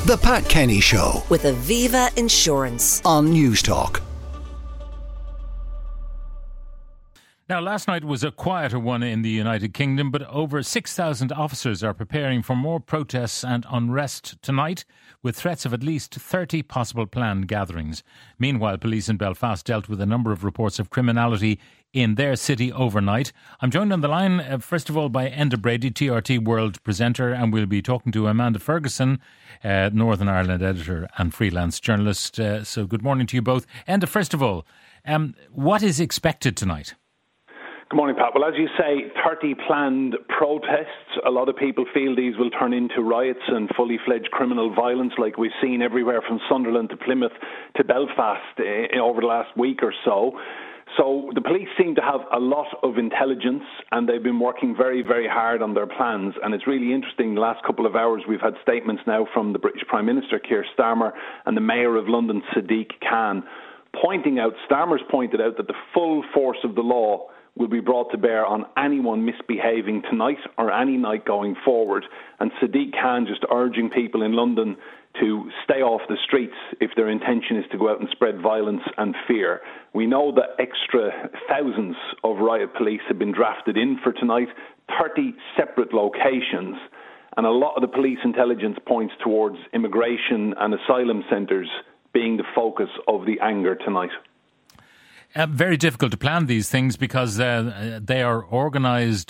The Pat Kenny Show with Aviva Insurance on Newstalk. Now, last night was a quieter one in the United Kingdom, but over 6,000 officers are preparing for more protests and unrest tonight, with threats of at least 30 possible planned gatherings. Meanwhile, police in Belfast dealt with a number of reports of criminality in their city overnight. I'm joined on the line, first of all, by Enda Brady, TRT World presenter, and we'll be talking to Amanda Ferguson, Northern Ireland editor and freelance journalist. So good morning to you both. Enda, first of all, what is expected tonight? Good morning, Pat. Well, as you say, 30 planned protests. A lot of people feel these will turn into riots and fully fledged criminal violence like we've seen everywhere from Sunderland to Plymouth to Belfast over the last week or so. So the police seem to have a lot of intelligence and they've been working very, very hard on their plans. And it's really interesting, the last couple of hours we've had statements now from the British Prime Minister, Keir Starmer, and the Mayor of London, Sadiq Khan, Starmer's pointed out that the full force of the law will be brought to bear on anyone misbehaving tonight or any night going forward. And Sadiq Khan just urging people in London to stay off the streets if their intention is to go out and spread violence and fear. We know that extra thousands of riot police have been drafted in for tonight, 30 separate locations, and a lot of the police intelligence points towards immigration and asylum centres being the focus of the anger tonight. Very difficult to plan these things because they are organised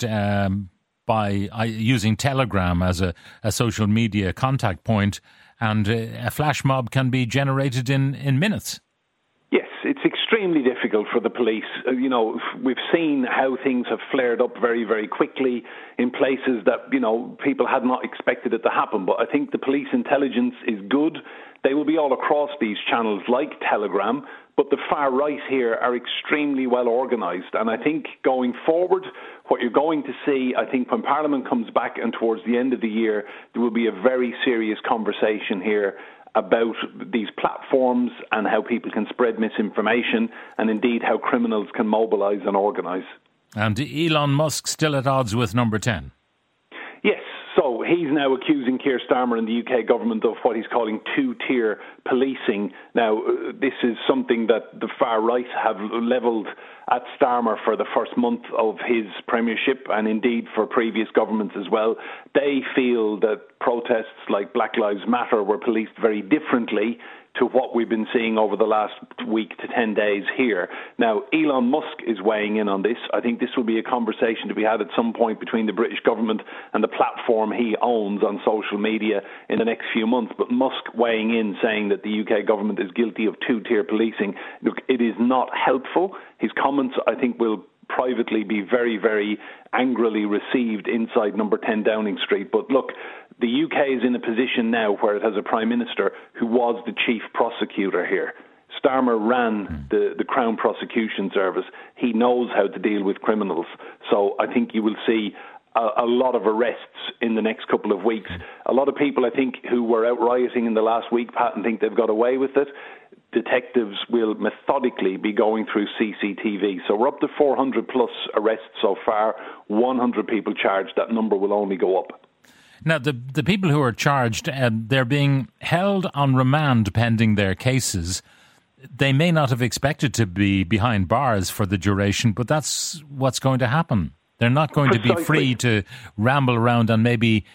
by using Telegram as a social media contact point, and a flash mob can be generated in minutes. Yes, it's extremely difficult for the police. We've seen how things have flared up very, very quickly in places that, people had not expected it to happen. But I think the police intelligence is good. They will be all across these channels like Telegram, but the far right here are extremely well organised. And I think going forward, what you're going to see, I think when Parliament comes back and towards the end of the year, there will be a very serious conversation here about these platforms and how people can spread misinformation and indeed how criminals can mobilise and organise. And Elon Musk still at odds with number 10? Yes. So he's now accusing Keir Starmer and the UK government of what he's calling two-tier policing. Now, this is something that the far right have levelled at Starmer for the first month of his premiership and indeed for previous governments as well. They feel that protests like Black Lives Matter were policed very differently to what we've been seeing over the last week to 10 days here. Now, Elon Musk is weighing in on this. I think this will be a conversation to be had at some point between the British government and the platform he owns on social media in the next few months. But Musk weighing in, saying that the UK government is guilty of two-tier policing. Look, it is not helpful. His comments, I think, will privately be very, very angrily received inside number 10 Downing Street. But look, the UK is in a position now where it has a Prime Minister who was the chief prosecutor here. Starmer ran the Crown Prosecution Service. He knows how to deal with criminals. So I think you will see a lot of arrests in the next couple of weeks. A lot of people, I think, who were out rioting in the last week, Pat, and think they've got away with it. Detectives will methodically be going through CCTV. So we're up to 400 plus arrests so far, 100 people charged. That number will only go up. Now, the people who are charged, they're being held on remand pending their cases. They may not have expected to be behind bars for the duration, but that's what's going to happen. They're not going to be free to ramble around and maybe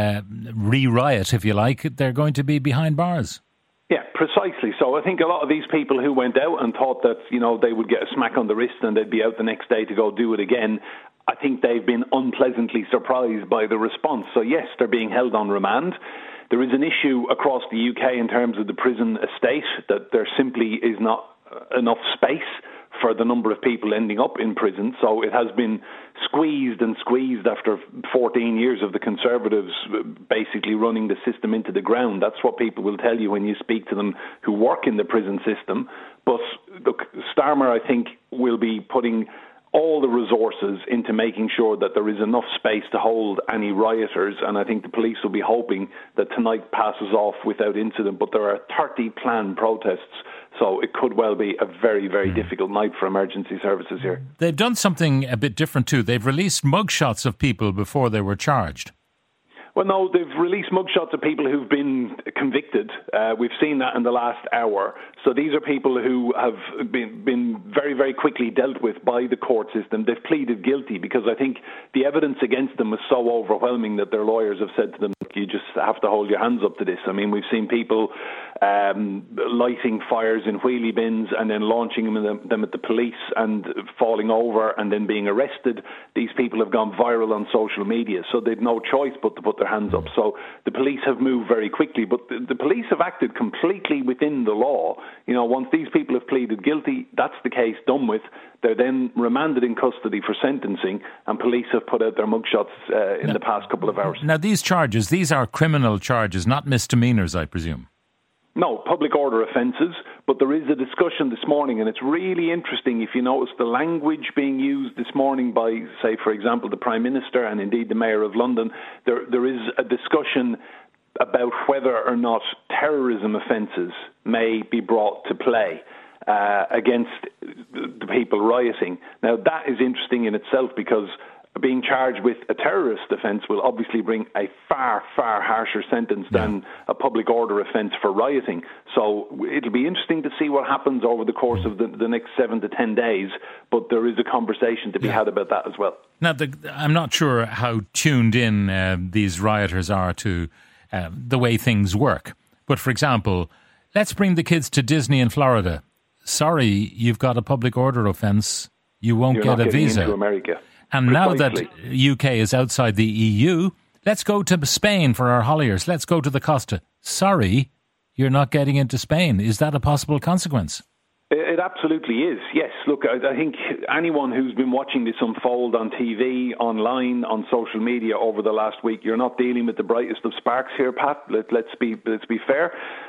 re-riot, if you like. They're going to be behind bars. Yeah, precisely. So I think a lot of these people who went out and thought that, they would get a smack on the wrist and they'd be out the next day to go do it again, I think they've been unpleasantly surprised by the response. So yes, they're being held on remand. There is an issue across the UK in terms of the prison estate, that there simply is not enough space for the number of people ending up in prison. So it has been squeezed and squeezed after 14 years of the Conservatives basically running the system into the ground. That's what people will tell you when you speak to them who work in the prison system. But look, Starmer, I think, will be putting all the resources into making sure that there is enough space to hold any rioters, and I think the police will be hoping that tonight passes off without incident. But there are 30 planned protests, so it could well be a very, very difficult night for emergency services here. They've done something a bit different too. They've released mugshots of people before they were charged. Well, no, they've released mugshots of people who've been convicted. We've seen that in the last hour. So these are people who have been very, very quickly dealt with by the court system. They've pleaded guilty because I think the evidence against them was so overwhelming that their lawyers have said to them, you just have to hold your hands up to this. I mean, we've seen people lighting fires in wheelie bins and then launching them at the police and falling over and then being arrested. These people have gone viral on social media, so they've no choice but to put their hands up. So the police have moved very quickly, but the police have acted completely within the law. You know, once these people have pleaded guilty, that's the case done with. They're then remanded in custody for sentencing, and police have put out their mugshots in the past couple of hours. Now, these charges, these are criminal charges, not misdemeanours, I presume. No, public order offences, but there is a discussion this morning, and it's really interesting if you notice the language being used this morning by, say, for example, the Prime Minister and indeed the Mayor of London. There is a discussion about whether or not terrorism offences may be brought to play against the people rioting. Now, that is interesting in itself because being charged with a terrorist offence will obviously bring a far, far harsher sentence than a public order offence for rioting. So it'll be interesting to see what happens over the course of the next 7 to 10 days, but there is a conversation to be had about that as well. Now, I'm not sure how tuned in these rioters are to the way things work. But for example, let's bring the kids to Disney in Florida. Sorry, you've got a public order offence. You won't get a visa. Into America. And now that UK is outside the EU, let's go to Spain for our holidays. Let's go to the Costa. Sorry, you're not getting into Spain. Is that a possible consequence? It absolutely is, yes. Look, I think anyone who's been watching this unfold on TV, online, on social media over the last week, you're not dealing with the brightest of sparks here, Pat. Let's be fair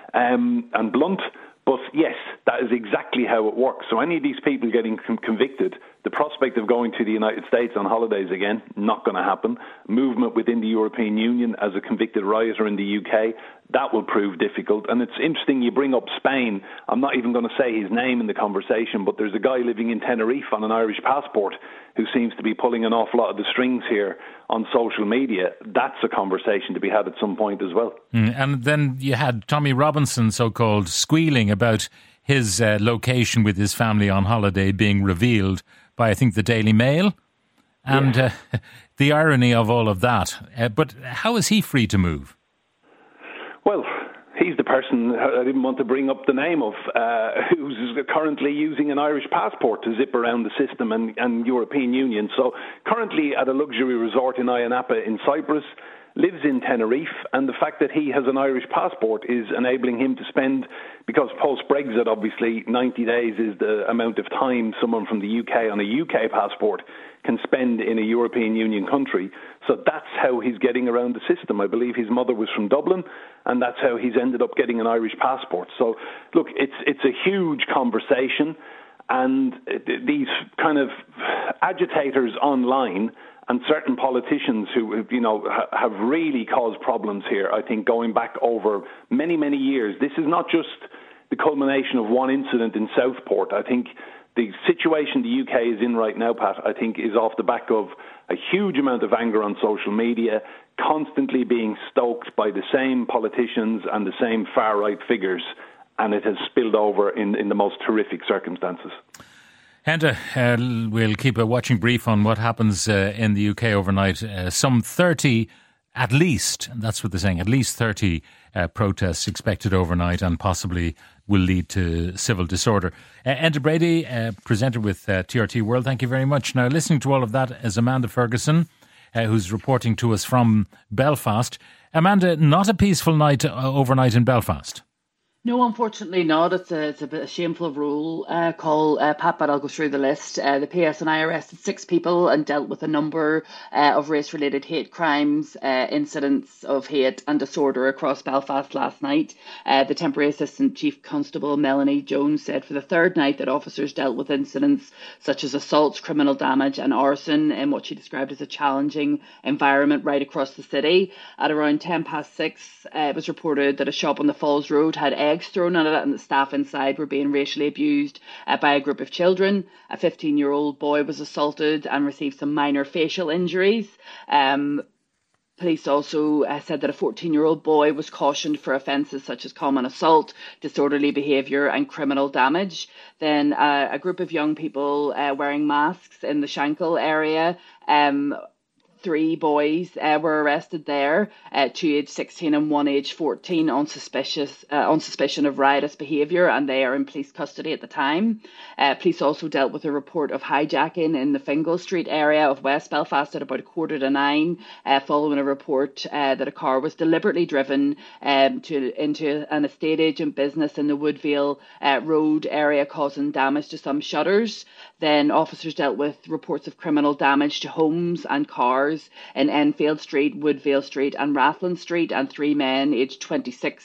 and blunt. But yes, that is exactly how it works. So any of these people getting convicted, the prospect of going to the United States on holidays again, not going to happen. Movement within the European Union as a convicted rioter in the UK, that will prove difficult. And it's interesting you bring up Spain. I'm not even going to say his name in the conversation, but there's a guy living in Tenerife on an Irish passport who seems to be pulling an awful lot of the strings here on social media. That's a conversation to be had at some point as well. And then you had Tommy Robinson, so-called, squealing about his location with his family on holiday being revealed by, I think, the Daily Mail. And the irony of all of that. But how is he free to move? Well, he's the person I didn't want to bring up the name of, who's currently using an Irish passport to zip around the system and European Union. So currently at a luxury resort in Ayia Napa in Cyprus, lives in Tenerife, and the fact that he has an Irish passport is enabling him to spend, because post-Brexit, obviously, 90 days is the amount of time someone from the UK on a UK passport can spend in a European Union country. So that's how he's getting around the system. I believe his mother was from Dublin, and that's how he's ended up getting an Irish passport. So, look, it's a huge conversation, and these kind of agitators online and certain politicians who, you know, have really caused problems here, I think, going back over many, many years. This is not just the culmination of one incident in Southport. I think the situation the UK is in right now, Pat, I think is off the back of a huge amount of anger on social media, constantly being stoked by the same politicians and the same far-right figures, and it has spilled over in the most horrific circumstances. Henda, we'll keep a watching brief on what happens in the UK overnight. Some 30, at least, that's what they're saying, at least 30 protests expected overnight and possibly will lead to civil disorder. Henda Brady, presenter with TRT World, thank you very much. Now, listening to all of that is Amanda Ferguson, who's reporting to us from Belfast. Amanda, not a peaceful night overnight in Belfast. No, unfortunately not. It's a bit of shameful roll call, Pat, but I'll go through the list. The PSNI arrested 6 people and dealt with a number of race-related hate crimes, incidents of hate and disorder across Belfast last night. The Temporary Assistant Chief Constable Melanie Jones said for the third night that officers dealt with incidents such as assaults, criminal damage and arson in what she described as a challenging environment right across the city. At around 6:10, it was reported that a shop on the Falls Road had eggs thrown at it and the staff inside were being racially abused by a group of children. A 15-year-old boy was assaulted and received some minor facial injuries. Police also said that a 14-year-old boy was cautioned for offences such as common assault, disorderly behaviour and criminal damage. Then a group of young people wearing masks in the Shankill area, 3 boys were arrested there, 2 aged 16 and 1 aged 14 on suspicion of riotous behaviour, and they are in police custody at the time. Police also dealt with a report of hijacking in the Fingal Street area of West Belfast at about 9:15, following a report that a car was deliberately driven into an estate agent business in the Woodvale Road area, causing damage to some shutters. Then officers dealt with reports of criminal damage to homes and cars in Enfield Street, Woodvale Street and Rathlin Street, and 3 men aged 26,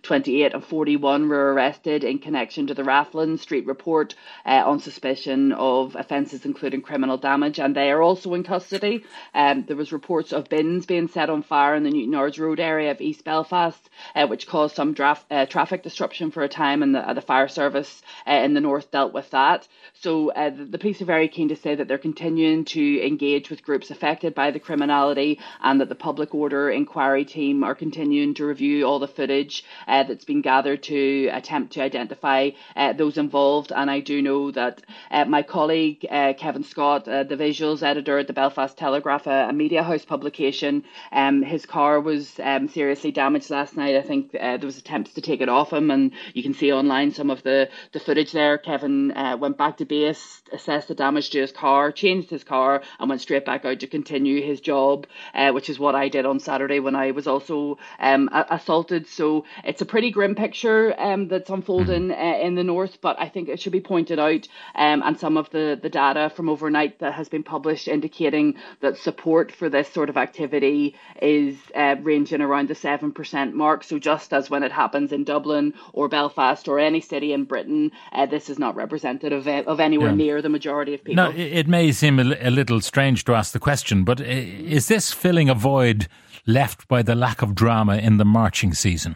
28 and 41 were arrested in connection to the Rathlin Street report on suspicion of offences including criminal damage, and they are also in custody. There was reports of bins being set on fire in the Newtownards Road area of East Belfast, which caused some traffic disruption for a time, and the fire service in the north dealt with that. So the police are very keen to say that they're continuing to engage with groups affected by the criminality, and that the public order inquiry team are continuing to review all the footage that's been gathered to attempt to identify those involved. And I do know that my colleague Kevin Scott, the visuals editor at the Belfast Telegraph, a Media House publication, his car was seriously damaged last night. I think there was attempts to take it off him, and you can see online some of the footage there. Kevin went back to base, assessed the damage to his car, changed his car and went straight back out to continue his job, which is what I did on Saturday when I was also assaulted. So it's a pretty grim picture that's unfolding in the north, but I think it should be pointed out, and some of the data from overnight that has been published indicating that support for this sort of activity is ranging around the 7% mark. So just as when it happens in Dublin or Belfast or any city in Britain, this is not representative of anywhere near the majority of people. No, it may seem a little strange to ask the question, but is this filling a void left by the lack of drama in the marching season?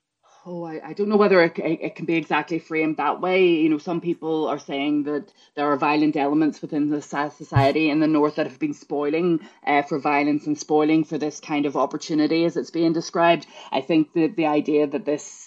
Oh, I don't know whether it can be exactly framed that way. You know, some people are saying that there are violent elements within the society in the north that have been spoiling for violence and spoiling for this kind of opportunity as it's being described. I think that the idea that this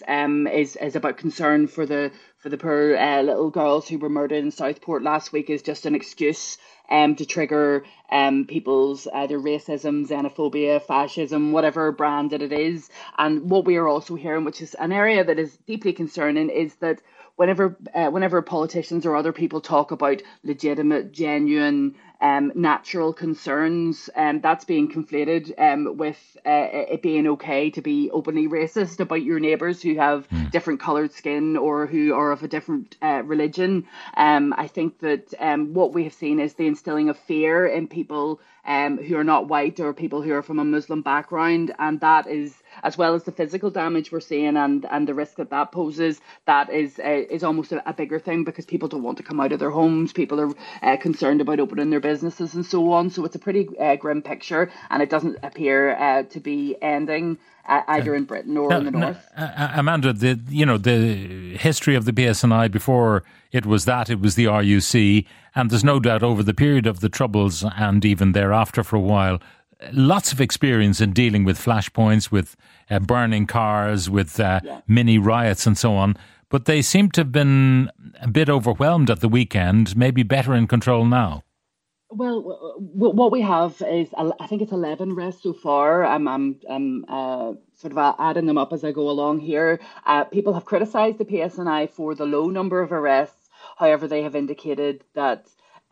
is about concern for the poor little girls who were murdered in Southport last week is just an excuse to trigger people's either racism, xenophobia, fascism, whatever brand that it is. And what we are also hearing, which is an area that is deeply concerning, is that whenever politicians or other people talk about legitimate, genuine, natural concerns, that's being conflated with it being okay to be openly racist about your neighbours who have different coloured skin or who are of a different religion. I think that what we have seen is the instilling of fear in people who are not white or people who are from a Muslim background, and that is, as well as the physical damage we're seeing and the risk that poses, that is almost a bigger thing, because people don't want to come out of their homes, people are concerned about opening their businesses and so on. So it's a pretty grim picture, and it doesn't appear to be ending either in Britain or in the north. Amanda, the history of the PSNI before it was the RUC, and there's no doubt over the period of the Troubles and even thereafter for a while, lots of experience in dealing with flashpoints, with burning cars, with mini riots and so on. But they seem to have been a bit overwhelmed at the weekend, maybe better in control now. Well, what we have is, I think it's 11 arrests so far. I'm sort of adding them up as I go along here. People have criticised the PSNI for the low number of arrests. However, they have indicated that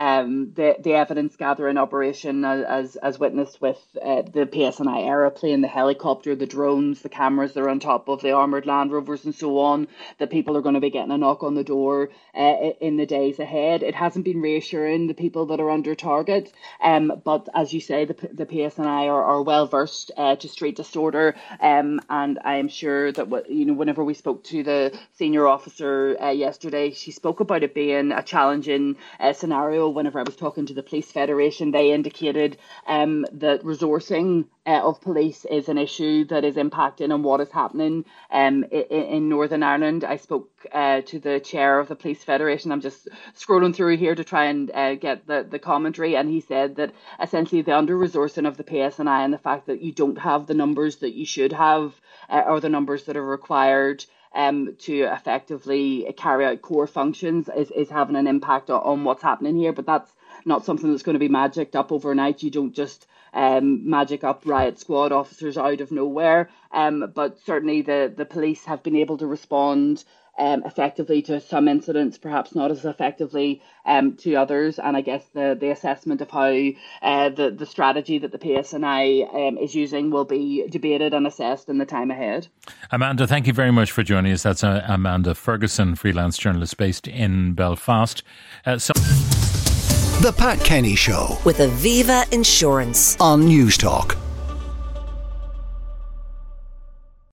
the evidence gathering operation, as witnessed with the PSNI aeroplane, the helicopter, the drones, the cameras that are on top of the armoured Land Rovers and so on, that people are going to be getting a knock on the door in the days ahead. It hasn't been reassuring the people that are under target, but as you say, the PSNI are well versed to street disorder, and I am sure that whenever we spoke to the senior officer yesterday, she spoke about it being a challenging scenario. Whenever I was talking to the Police Federation, they indicated that resourcing of police is an issue that is impacting on what is happening in Northern Ireland. I spoke to the chair of the Police Federation. I'm just scrolling through here to try and get the commentary, and he said that essentially the under-resourcing of the PSNI and the fact that you don't have the numbers that you should have or the numbers that are required to effectively carry out core functions is having an impact on what's happening here. But that's not something that's going to be magicked up overnight. You don't just magic up riot squad officers out of nowhere. But certainly the police have been able to respond effectively to some incidents, perhaps not as effectively to others. And I guess the assessment of how the strategy that the PSNI is using will be debated and assessed in the time ahead. Amanda, thank you very much for joining us. That's Amanda Ferguson, freelance journalist based in Belfast. The Pat Kenny Show with Aviva Insurance on News Talk.